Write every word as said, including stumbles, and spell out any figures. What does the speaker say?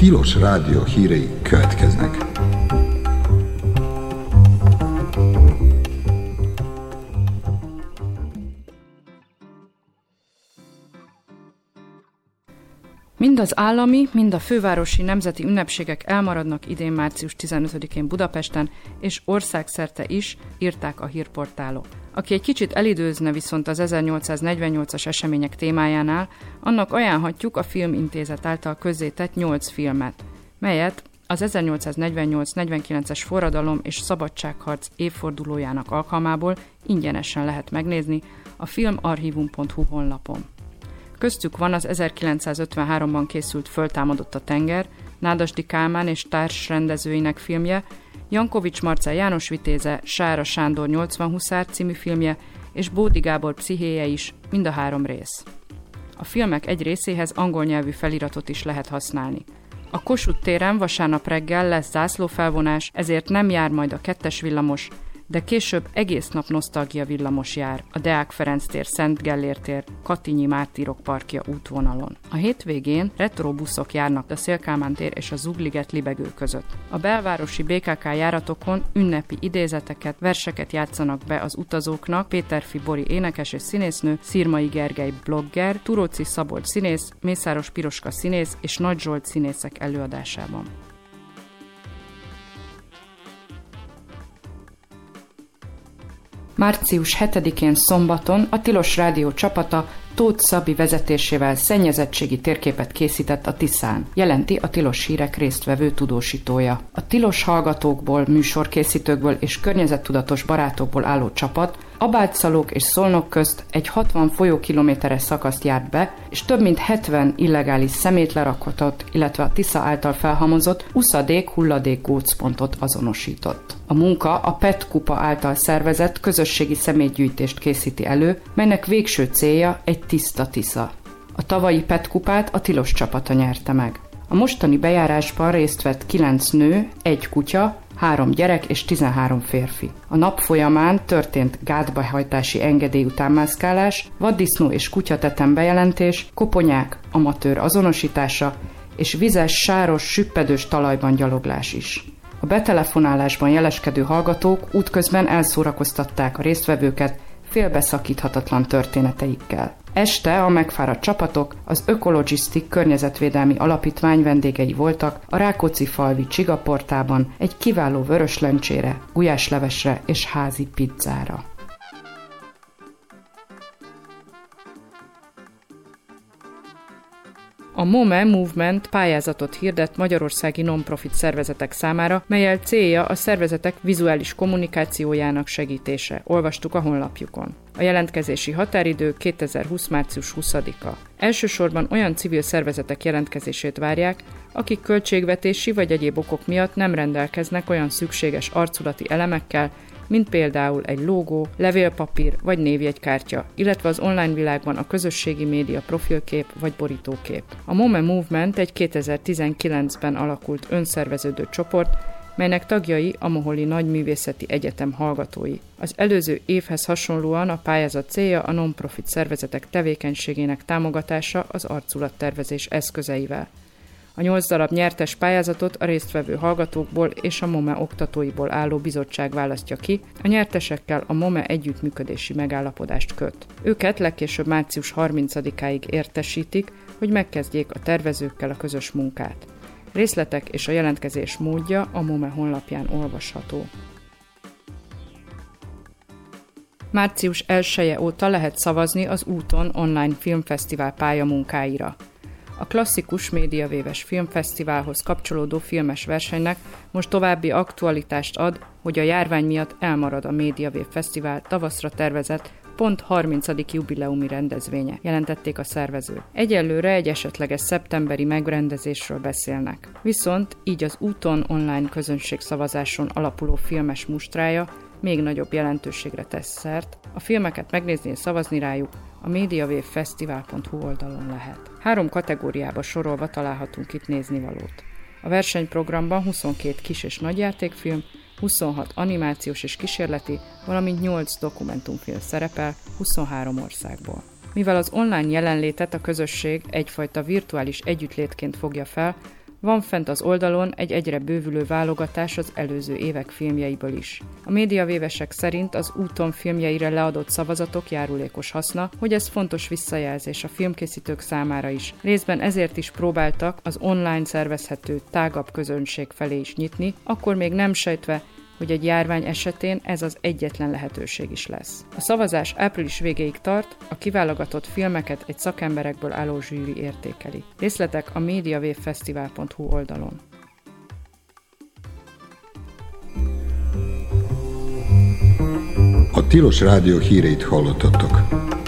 Tilos Rádió hírei következnek. Mind az állami, mind a fővárosi nemzeti ünnepségek elmaradnak idén március tizenötödikén Budapesten, és országszerte is, írták a hírportálok. Aki egy kicsit elidőzne viszont az ezernyolcszáznegyvennyolcas események témájánál, annak ajánlhatjuk a Filmintézet által közzétett nyolc filmet, melyet az ezernyolcszáznegyvennyolc-negyvenkilences forradalom és szabadságharc évfordulójának alkalmából ingyenesen lehet megnézni a filmarchivum pont hu honlapon. Köztük van az ezerkilencszázötvenháromban készült Föltámadott a tenger, Nádasdy Kálmán és társrendezőinek filmje, Jankovics Marcell János Vitéze, Sára Sándor nyolcvan huszár című filmje és Bódi Gábor pszichéje is, mind a három rész. A filmek egy részéhez angol nyelvű feliratot is lehet használni. A Kossuth téren vasárnap reggel lesz zászlófelvonás, ezért nem jár majd a kettes villamos, de később egész nap nosztalgia villamos jár a Deák Ferenc tér, Szent Gellért tér, Katinyi Mártírok parkja útvonalon. A hétvégén retrobuszok járnak a Széll-Kálmán tér és a Zugliget libegő között. A belvárosi bé ká ká járatokon ünnepi idézeteket, verseket játszanak be az utazóknak Péterfi Bori énekes és színésznő, Szirmai Gergely blogger, Turóczi Szabolcs színész, Mészáros Piroska színész és Nagy Zsolt színészek előadásában. március hetedikén szombaton a Tilos Rádió csapata Tóth Szabi vezetésével szennyezettségi térképet készített a Tiszán, jelenti a Tilos Hírek résztvevő tudósítója. A tilos hallgatókból, műsorkészítőkből és környezettudatos barátokból álló csapat Abálcszalók és Szolnok közt egy hatvan folyókilométeres szakaszt járt be, és több mint hetven illegális szemétlerakatot, illetve a Tisza által felhamozott uszadék-hulladék gócpontot azonosított. A munka a pé e té Kupa által szervezett közösségi szemétgyűjtést készíti elő, melynek végső célja egy tiszta Tisza. A tavalyi pé e té Kupát a Tilos csapata nyerte meg. A mostani bejárásban részt vett kilenc nő, egy kutya, három gyerek és tizenhárom férfi. A nap folyamán történt gátbehajtási engedély után mászkálás, vaddisznó és kutyatetem bejelentés, koponyák, amatőr azonosítása és vizes, sáros, süppedős talajban gyaloglás is. A betelefonálásban jeleskedő hallgatók útközben elszórakoztatták a résztvevőket félbeszakíthatatlan történeteikkel. Este a megfáradt csapatok az Ökologisztik környezetvédelmi alapítvány vendégei voltak a Rákóczi-falvi Csigaportában egy kiváló vöröslencsére, gulyáslevesre és házi pizzára. A MOME Movement pályázatot hirdet magyarországi non-profit szervezetek számára, mellyel célja a szervezetek vizuális kommunikációjának segítése. Olvastuk a honlapjukon. A jelentkezési határidő kétezer-húsz március huszadika. Elsősorban olyan civil szervezetek jelentkezését várják, akik költségvetési vagy egyéb okok miatt nem rendelkeznek olyan szükséges arculati elemekkel, mint például egy logó, levélpapír vagy névjegykártya, illetve az online világban a közösségi média profilkép vagy borítókép. A MOME Movement egy kétezer-tizenkilencben alakult önszerveződő csoport, melynek tagjai a Moholi Nagyművészeti Egyetem hallgatói. Az előző évhez hasonlóan a pályázat célja a non-profit szervezetek tevékenységének támogatása az arculattervezés eszközeivel. A nyolc darab nyertes pályázatot a résztvevő hallgatókból és a MOME oktatóiból álló bizottság választja ki, a nyertesekkel a MOME együttműködési megállapodást köt. Őket legkésőbb március harmincadikáig értesítik, hogy megkezdjék a tervezőkkel a közös munkát. Részletek és a jelentkezés módja a MOME honlapján olvasható. március elseje óta lehet szavazni az Úton online filmfesztivál pályamunkáira. A klasszikus médiavéves filmfesztiválhoz kapcsolódó filmes versenynek most további aktualitást ad, hogy a járvány miatt elmarad a Médiavév Fesztivál tavaszra tervezett pont harmincadik jubileumi rendezvénye, jelentették a szervezők. Egyelőre egy esetleges szeptemberi megrendezésről beszélnek. Viszont így az Úton online közönségszavazáson alapuló filmes mustrája még nagyobb jelentőségre tesz szert. A filmeket megnézni és szavazni rájuk a mediawavefestival pont hu oldalon lehet. Három kategóriába sorolva találhatunk itt néznivalót. A versenyprogramban huszonkét kis- és nagyjátékfilm, huszonhat animációs és kísérleti, valamint nyolc dokumentumfilm szerepel huszonhárom országból. Mivel az online jelenlétet a közösség egyfajta virtuális együttlétként fogja fel, Van fent az oldalon egy egyre bővülő válogatás az előző évek filmjeiből is. A médiavévesek szerint az úton filmjeire leadott szavazatok járulékos haszna, hogy ez fontos visszajelzés a filmkészítők számára is. Részben ezért is próbáltak az online szervezhető tágabb közönség felé is nyitni, akkor még nem sejtve, hogy egy járvány esetén ez az egyetlen lehetőség is lesz. A szavazás április végéig tart, a kiválogatott filmeket egy szakemberekből álló zsűri értékeli. Részletek a mediavévfesztivál pont hu oldalon. A Tilos Rádió híreit hallottatok.